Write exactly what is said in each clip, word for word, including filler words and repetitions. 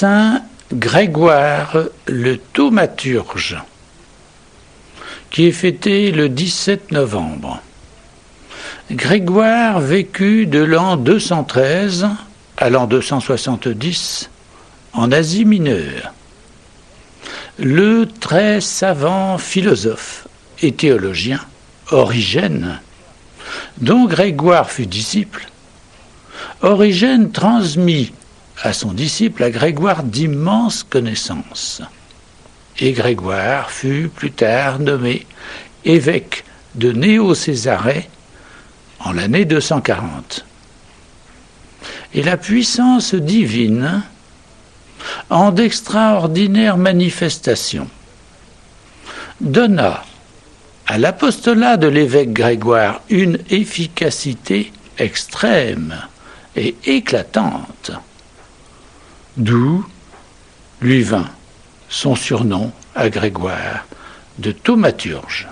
Saint Grégoire le thaumaturge, qui est fêté le dix-sept novembre. Grégoire vécut de l'an deux cent treize à l'an deux cent soixante-dix en Asie mineure. Le très savant philosophe et théologien Origène, dont Grégoire fut disciple, Origène transmit à son disciple, à Grégoire, d'immenses connaissances. Et Grégoire fut plus tard nommé évêque de Néo-Césarée en l'année deux cent quarante. Et la puissance divine, en d'extraordinaires manifestations, donna à l'apostolat de l'évêque Grégoire une efficacité extrême et éclatante, d'où lui vint son surnom à Grégoire de thaumaturge.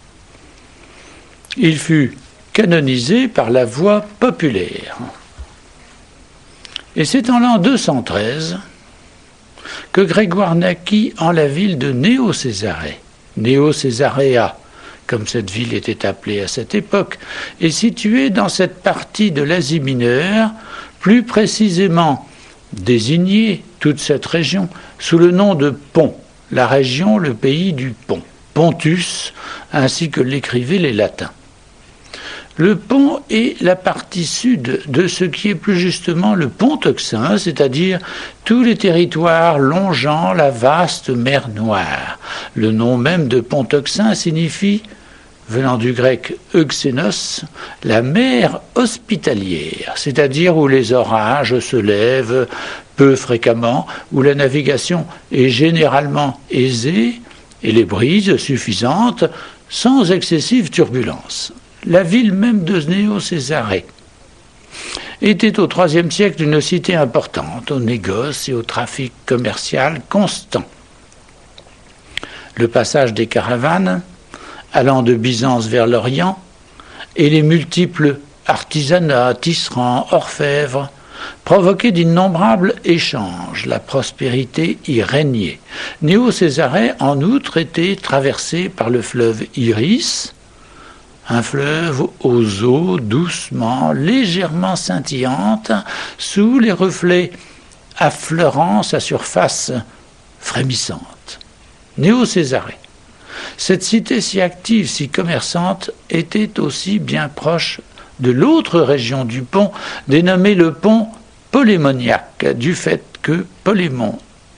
Il fut canonisé par la voie populaire. Et c'est en l'an deux cent treize que Grégoire naquit en la ville de Néo-Césarée. Néo-Césaréa, comme cette ville était appelée à cette époque, est située dans cette partie de l'Asie mineure, plus précisément désignée toute cette région sous le nom de Pont, la région, le pays du Pont, Pontus, ainsi que l'écrivaient les latins. Le Pont est la partie sud de ce qui est plus justement le Pont-Euxin, c'est-à-dire tous les territoires longeant la vaste mer Noire. Le nom même de Pont-Euxin signifie, venant du grec euxénos, la mer hospitalière, c'est-à-dire où les orages se lèvent peu fréquemment, où la navigation est généralement aisée et les brises suffisantes sans excessive turbulence. La ville même de Néo-Césarée était au troisième siècle une cité importante, au négoce et au trafic commercial constant. Le passage des caravanes allant de Byzance vers l'Orient et les multiples artisanats, tisserands, orfèvres provoquaient d'innombrables échanges. La prospérité y régnait. Néo-Césarée, en outre, était traversée par le fleuve Iris, un fleuve aux eaux doucement, légèrement scintillantes, sous les reflets affleurant sa surface frémissante. Néo-Césarée. Cette cité si active, si commerçante, était aussi bien proche de l'autre région du pont, dénommée le pont polémoniaque, du fait que Polémon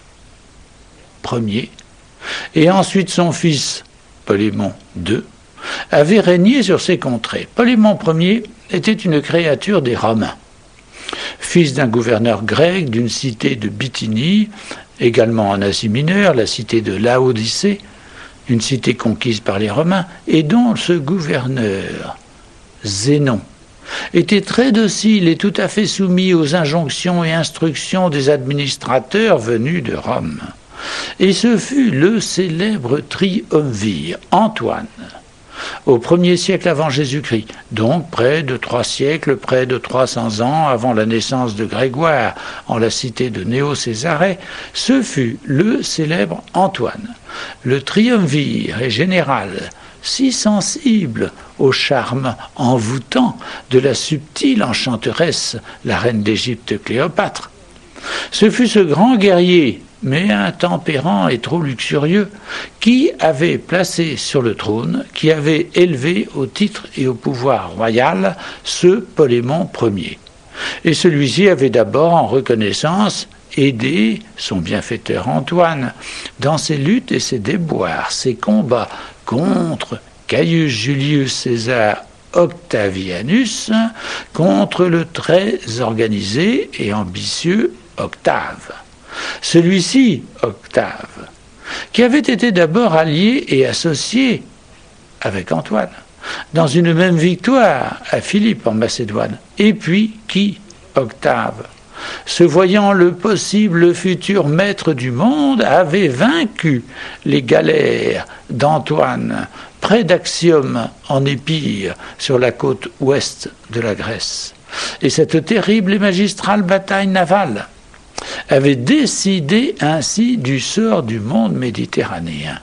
Ier, et ensuite son fils Polémon deux, avait régné sur ces contrées. Polémon Ier était une créature des Romains, fils d'un gouverneur grec d'une cité de Bithynie, également en Asie mineure, la cité de Laodicée, une cité conquise par les Romains, et dont ce gouverneur, Zénon, était très docile et tout à fait soumis aux injonctions et instructions des administrateurs venus de Rome. Et ce fut le célèbre triumvir, Antoine, au premier siècle avant Jésus-Christ, donc près de trois siècles, près de trois cents ans avant la naissance de Grégoire en la cité de Néo-Césarée, ce fut le célèbre Antoine, le triumvir et général, si sensible au charme envoûtant de la subtile enchanteresse, la reine d'Égypte Cléopâtre. Ce fut ce grand guerrier, mais intempérant et trop luxurieux, qui avait placé sur le trône, qui avait élevé au titre et au pouvoir royal ce Polémon Ier. Et celui-ci avait d'abord, en reconnaissance, aidé son bienfaiteur Antoine dans ses luttes et ses déboires, ses combats contre Caius Julius César Octavianus, contre le très organisé et ambitieux Octave. Celui-ci, Octave, qui avait été d'abord allié et associé avec Antoine dans une même victoire à Philippe en Macédoine, et puis qui, Octave, se voyant le possible futur maître du monde, avait vaincu les galères d'Antoine près d'Axiome en Épire, sur la côte ouest de la Grèce. Et cette terrible et magistrale bataille navale avait décidé ainsi du sort du monde méditerranéen.